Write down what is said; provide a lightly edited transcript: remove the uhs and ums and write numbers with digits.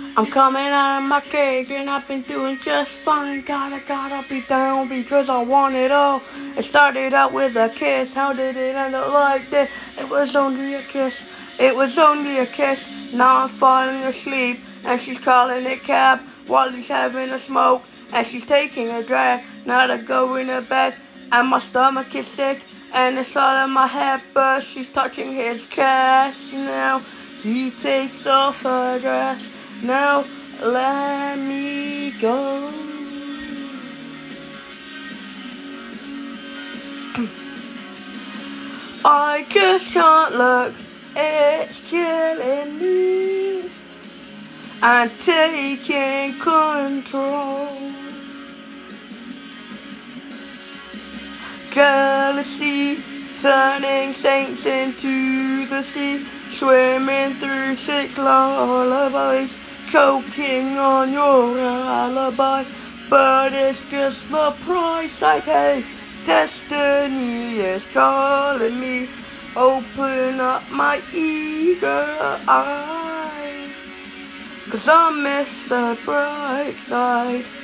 I'm coming out of my cage and I've been doing just fine. Gotta be down because I want it all. It started out with a kiss. How did it end up like this? It was only a kiss. It was only a kiss. Now I'm falling asleep and she's calling a cab while he's having a smoke and she's taking a drag. Now to go in to bed and my stomach is sick and it's all in my head, but she's touching his chest. Now he takes off her dress. Now let me go. I just can't look, it's killing me. I'm taking control. Jealousy, turning saints into the sea, swimming through sick lullabies, choking on your alibi. But it's just the price I pay. Destiny is calling me. Open up my eager eyes, 'cause I miss the bright side.